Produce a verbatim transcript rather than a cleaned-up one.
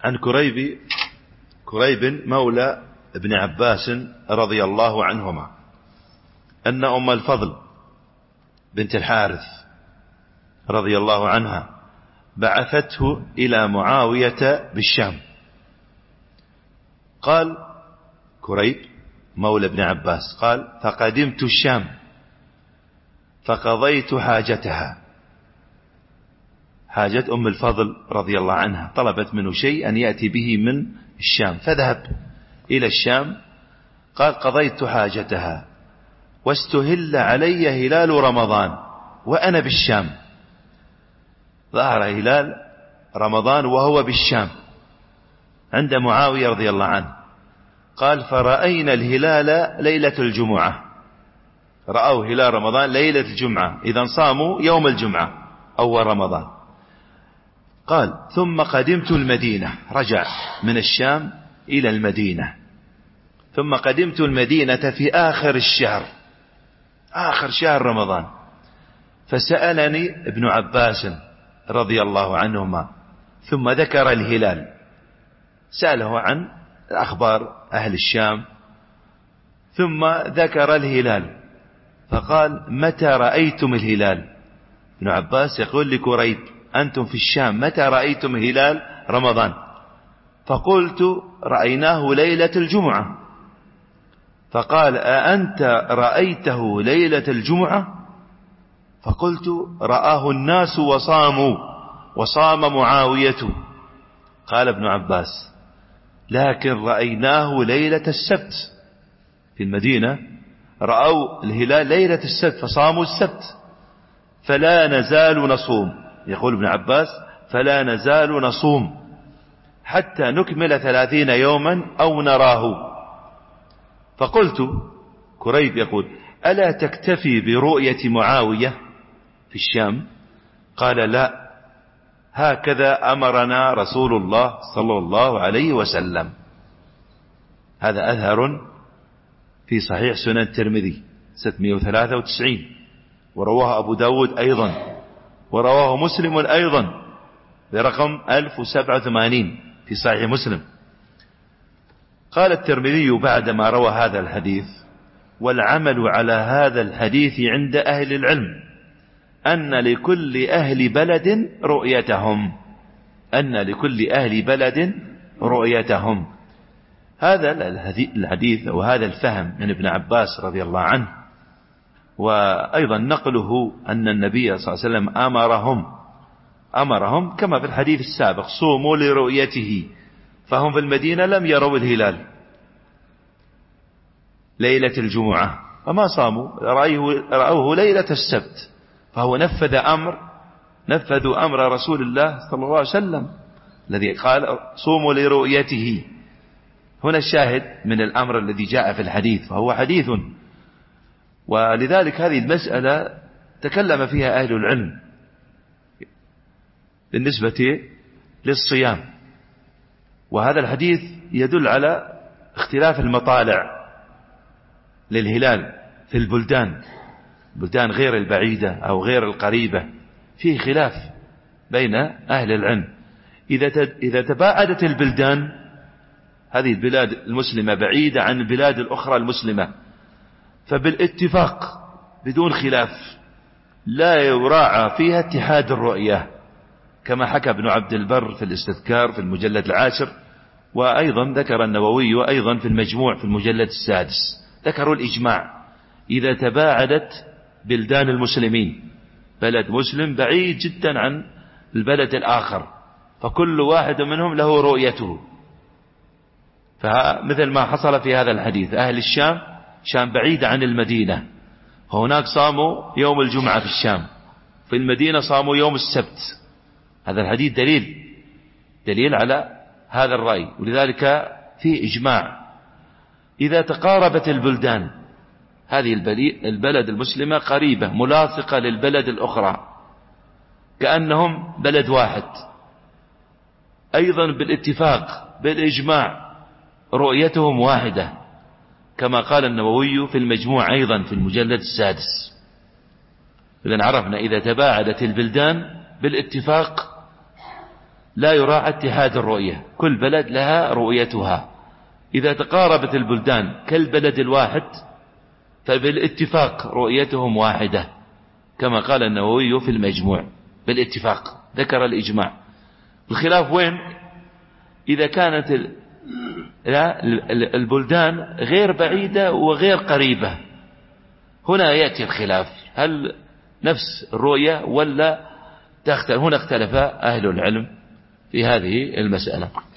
عن كريب كريب مولى ابن عباس رضي الله عنهما أن أم الفضل بنت الحارث رضي الله عنها بعثته إلى معاوية بالشام. قال كريب مولى ابن عباس قال: فقدمت الشام فقضيت حاجتها. حاجة أم الفضل رضي الله عنها، طلبت منه شيء أن يأتي به من الشام، فذهب إلى الشام. قال: قضيت حاجتها واستهل علي هلال رمضان وأنا بالشام. ظهر هلال رمضان وهو بالشام عند معاوية رضي الله عنه. قال: فرأينا الهلال ليلة الجمعة. رأوا هلال رمضان ليلة الجمعة، إذن صاموا يوم الجمعة أول رمضان. قال: ثم قدمت المدينة، رجع من الشام إلى المدينة. ثم قدمت المدينة في آخر الشهر، آخر شهر رمضان. فسألني ابن عباس رضي الله عنهما، ثم ذكر الهلال، سأله عن أخبار أهل الشام، ثم ذكر الهلال فقال: متى رأيتم الهلال؟ ابن عباس يقول لكريب: أنتم في الشام متى رأيتم هلال رمضان؟ فقلت: رأيناه ليلة الجمعة. فقال: أأنت رأيته ليلة الجمعة؟ فقلت: رآه الناس وصاموا وصام معاوية. قال ابن عباس: لكن رأيناه ليلة السبت في المدينة، رأوا الهلال ليلة السبت فصاموا السبت، فلا نزال نصوم. يقول ابن عباس: فلا نزال نصوم حتى نكمل ثلاثين يوما أو نراه. فقلت، كريب يقول: ألا تكتفي برؤية معاوية في الشام؟ قال: لا، هكذا أمرنا رسول الله صلى الله عليه وسلم. هذا أثر في صحيح سنن الترمذي ستمائة وثلاثة وتسعين، ورواه أبو داود أيضا، ورواه مسلم أيضا برقم ألف وسبعة وثمانين في صحيح مسلم. قال الترمذي بعدما روى هذا الحديث: والعمل على هذا الحديث عند أهل العلم أن لكل أهل بلد رؤيتهم، أن لكل أهل بلد رؤيتهم. هذا الحديث أو هذا الفهم من ابن عباس رضي الله عنه، وأيضا نقله أن النبي صلى الله عليه وسلم أمرهم أمرهم كما في الحديث السابق: صوموا لرؤيته. فهم في المدينة لم يروا الهلال ليلة الجمعة وما صاموا، رأوه ليلة السبت، فهو نفذ أمر نفذوا أمر رسول الله صلى الله عليه وسلم الذي قال: صوموا لرؤيته. هنا الشاهد من الأمر الذي جاء في الحديث، فهو حديث. ولذلك هذه المسألة تكلم فيها أهل العلم بالنسبة للصيام، وهذا الحديث يدل على اختلاف المطالع للهلال في البلدان، بلدان غير البعيدة أو غير القريبة، فيه خلاف بين أهل العلم. إذا تباعدت البلدان، هذه البلاد المسلمة بعيدة عن البلاد الأخرى المسلمة، فبالاتفاق بدون خلاف لا يراعى فيها اتحاد الرؤية، كما حكى ابن عبد البر في الاستذكار في المجلد العاشر، وأيضا ذكر النووي وأيضا في المجموع في المجلد السادس، ذكروا الإجماع. إذا تباعدت بلدان المسلمين، بلد مسلم بعيد جدا عن البلد الآخر، فكل واحد منهم له رؤيته، فمثل ما حصل في هذا الحديث: أهل الشام شام بعيدة عن المدينة، هناك صاموا يوم الجمعة في الشام، في المدينة صاموا يوم السبت. هذا الحديث دليل دليل على هذا الرأي، ولذلك فيه إجماع. إذا تقاربت البلدان، هذه البلد المسلمة قريبة ملاصقة للبلد الأخرى كأنهم بلد واحد، أيضا بالاتفاق بالإجماع رؤيتهم واحدة، كما قال النووي في المجموع أيضا في المجلد السادس. إذن عرفنا إذا تباعدت البلدان بالاتفاق لا يراعى اتحاد الرؤية، كل بلد لها رؤيتها. إذا تقاربت البلدان كالبلد الواحد فبالاتفاق رؤيتهم واحدة، كما قال النووي في المجموع، بالاتفاق ذكر الإجماع. الخلاف وين؟ إذا كانت البلدان غير بعيدة وغير قريبة، هنا يأتي الخلاف، هل نفس الرؤية ولا تختلف؟ هنا اختلف أهل العلم في هذه المسألة.